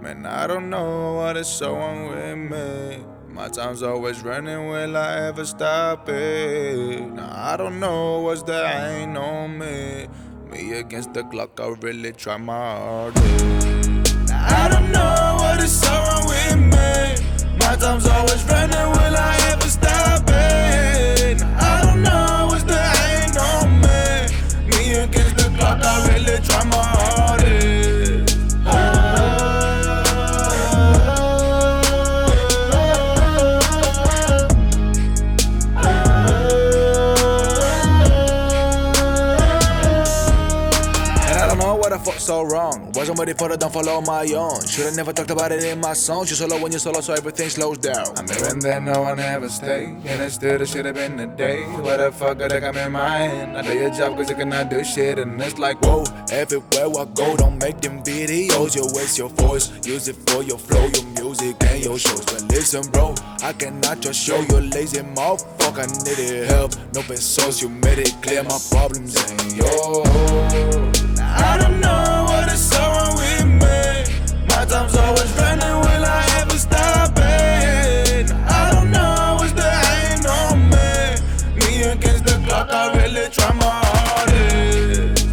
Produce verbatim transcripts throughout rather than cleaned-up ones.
Man, I don't know what is so wrong with me. My time's always running, will I ever stop it? Now I don't know what's the ain't on me. Me against the clock, I really try my hardest. Now I don't know what is so wrong with me. My time's always running, will I ever stop it? Now I don't know what's the ain't on me. Me against the clock, I really try my hardest. What I fuck so wrong? Wasn't ready for it, don't follow my own. Should've never talked about it in my songs. You solo when you solo, so everything slows down. I'm hearing that no one ever stay, and it still should've been the day. What the fuck did I come in my hand? I do your job cause you cannot do shit, and it's like whoa. Everywhere I go, don't make them videos. You waste your voice, use it for your flow, your music and your shows. But listen bro, I cannot just show you lazy motherfucker. I needed help, no pesos, you made it clear my problems ain't yours. I don't know what is so wrong with me. My time's always running, will I ever stop it? I don't know what's the ain't on me. Me against the clock, I really try my hardest.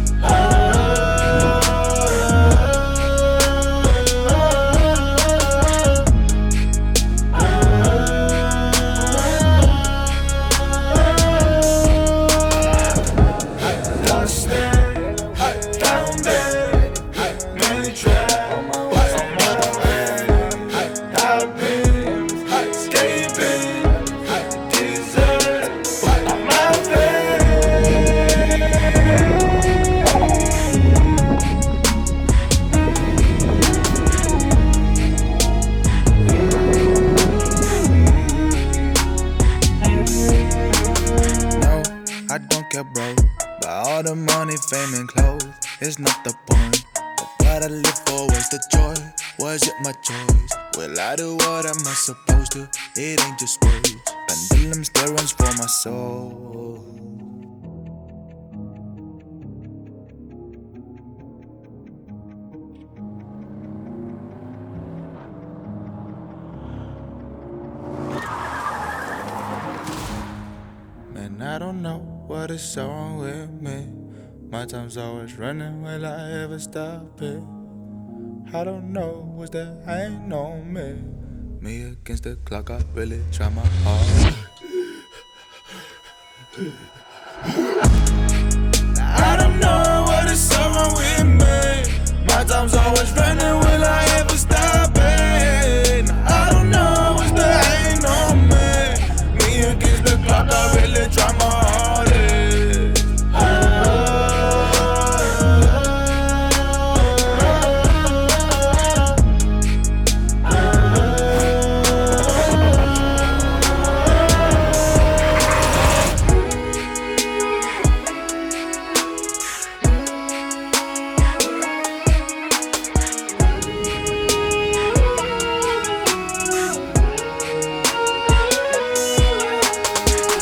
I don't care, bro, but all the money, fame, and clothes is not the point. But what I live for was the joy. Was it my choice? Will I do what am I supposed to? It ain't just words. Pendulum still runs for my soul. Man, I don't know what is so wrong with me. My time's always running, will I ever stop it? I don't know what's that ain't on me. Me against the clock, I really try my hardest. I don't know what is so wrong with me. My time's